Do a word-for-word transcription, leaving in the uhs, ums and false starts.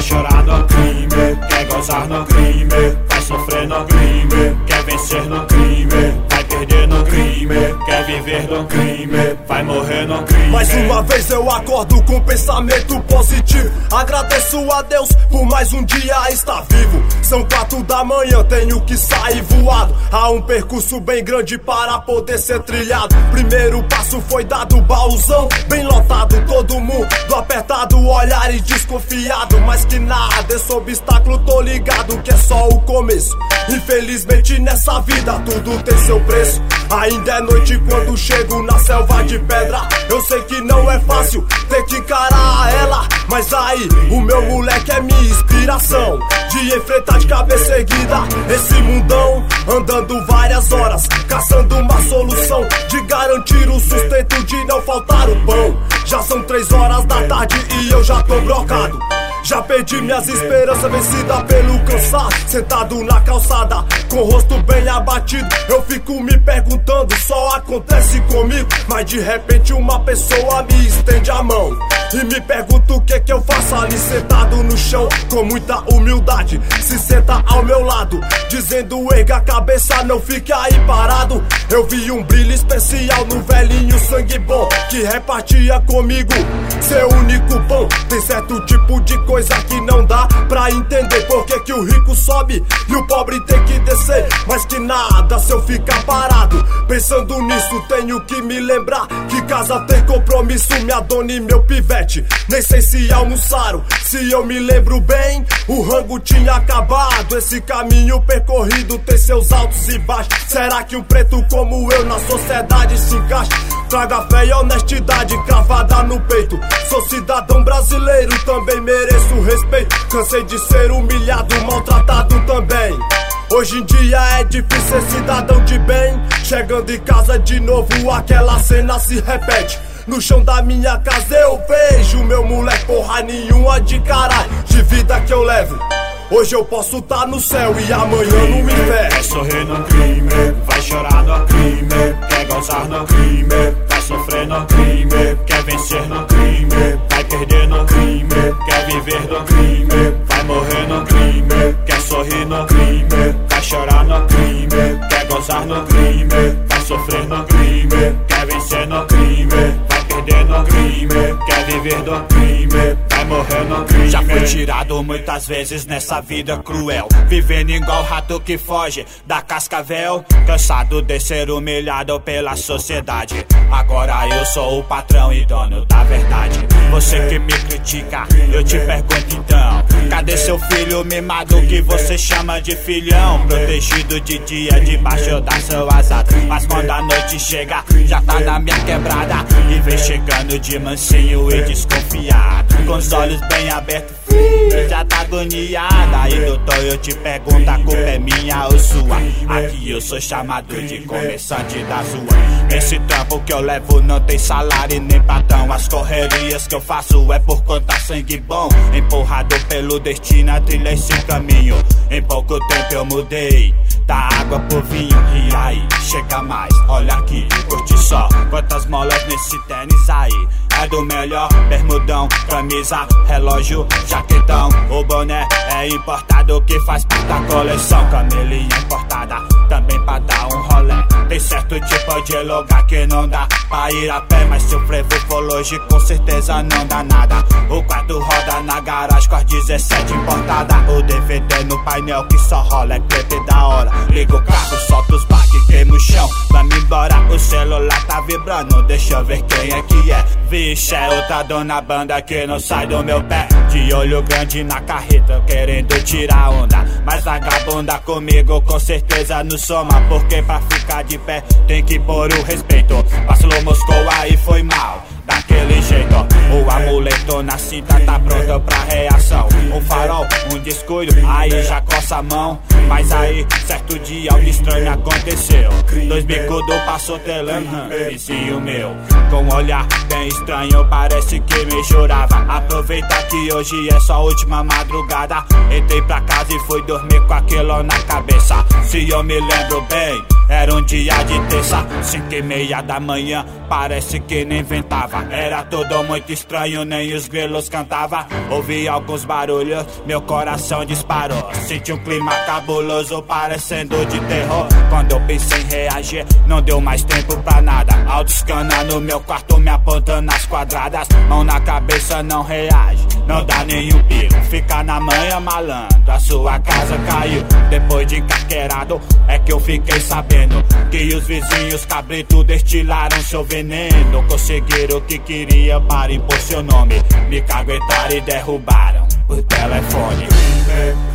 chorar no crime, quer gozar no crime, vai sofrer no crime, quer vencer no crime, vai perder no crime, quer viver no crime, vai morrer no crime. Mais uma vez eu acordo com pensamento positivo. Agradeço a Deus por mais um dia estar vivo. São quatro da manhã, tenho que sair voado. Há um percurso bem grande para poder ser trilhado. Primeiro passo foi dado, baúzão bem lotado. Todo mundo apertado, olhar e desconfiado. Mas que nada, esse obstáculo tô ligado que é só o começo. Infelizmente nessa vida tudo tem seu preço. Ainda é noite quando chego na selva de pedra. Eu sei que não é fácil ter que encarar ela, mas aí o meu moleque é minha inspiração de enfrentar de cabeça erguida esse mundão. Andando várias horas, caçando uma solução de garantir o sustento, de não faltar o pão. Já são três horas da tarde e eu já tô brocado. Já perdi minhas esperanças, vencida pelo cansaço. Sentado na calçada, com o rosto bem abatido, eu fico me perguntando, só acontece comigo? Mas de repente uma pessoa me estende a mão e me pergunta o que que eu faço ali sentado no chão. Com muita humildade, se senta ao meu lado, dizendo erga a cabeça, não fique aí parado. Eu vi um brilho especial no velhinho sangue bom, que repartia comigo seu único pão. Tem certo tipo de coisa que não dá pra entender, porque que o rico sobe e o pobre tem que descer. Mas que nada, se eu ficar parado pensando nisso, tenho que me lembrar que casa tem compromisso. Minha dona e meu pivete nem sei se almoçaram. Se eu me lembro bem, o rango tinha acabado. Esse caminho percorrido tem seus altos e baixos. Será que um preto como eu na sociedade se encaixa? Traga fé e honestidade cravada no peito. Sou cidadão brasileiro, também mereço respeito. Cansei de ser humilhado, maltratado também. Hoje em dia é difícil ser cidadão de bem. Chegando em casa de novo, aquela cena se repete. No chão da minha casa eu vejo meu moleque, porra nenhuma de caralho de vida que eu levo. Hoje eu posso tá no céu e amanhã no inferno. Vai sorrir no crime, vai chorar no crime, quer gozar no crime, vai sofrer no crime, quer vencer no crime, vai perder no crime, quer viver no crime, vai morrer no crime, quer sorrir no crime, vai chorar no crime, quer gozar no crime, vai sofrer no crime, quer vencer no crime, vai perder no crime, quer viver no crime, vai morrer no crime. Já fui tirado muitas vezes nessa vida cruel, vivendo igual rato que foge da cascavel. Cansado de ser humilhado pela sociedade, agora eu sou o patrão e dono da verdade. Você que me critica, eu te pergunto então, cadê seu filho mimado que você chama de filhão? Protegido de dia debaixo das suas asas, mas quando a noite chega já tá na minha quebrada e vem chegando de mansinho e desconfiado, com os olhos bem abertos, já tá agoniada. Aí doutor, eu te pergunto, a culpa é minha ou sua? Aqui eu sou chamado de comerciante da rua. Esse trampo que eu levo não tem salário e nem patrão. As correrias que eu faço é por conta sangue bom. Empurrado pelo destino a trilhar esse caminho. Em pouco tempo eu mudei da água pro vinho. E aí, chega mais, olha aqui, curte só quantas molas nesse tênis aí. É do melhor, bermudão, camisa, relógio, jaquetão. O boné é importado que faz parte da coleção. Camelinha importada, também pra dar um rolê. Tem certo tipo de lugar que não dá pra ir a pé, mas se o frevo for longe com certeza não dá nada. O quarto roda na garagem com as dezessete importada. O D V D no painel que só rola é preto e da hora. Liga o carro, solta os baques, queima o chão, vamos embora. O celular tá vibrando, deixa eu ver quem é que é. Vixe, é outra dona banda que não sai do meu pé. De olho grande na carreta, querendo tirar onda, mas vagabunda comigo com certeza não soma. Porque pra ficar de pé tem que pôr o respeito. Vacilou, Moscou, aí foi mal, daquele jeito. O amuleto na cinta tá pronto pra reação. Um farol, um descuido, aí já coça a mão. Mas aí, certo dia, algo estranho aconteceu. Dois bicudos passou telando, vizinho meu, com um olhar bem estranho, parece que me jurava. Aproveita que hoje é só a última madrugada. Entrei pra casa e fui dormir com aquilo na cabeça. Se eu me lembro bem, era um dia de terça, cinco e meia da manhã, parece que nem ventava. Era tudo muito estranho, nem os grilos cantava. Ouvi alguns barulhos barulho, meu coração disparou. Senti um clima cabuloso parecendo de terror. Quando eu pensei em reagir, não deu mais tempo pra nada. Autoscana no meu quarto me apontando nas quadradas. Mão na cabeça, não reage, não dá nenhum perigo. Fica na manha, malandro, a sua casa caiu. Depois de encarqueirado, é que eu fiquei sabendo que os vizinhos cabrito destilaram seu veneno. Conseguiram o que queria para impor seu nome. Me caguetaram e derrubaram o telefone.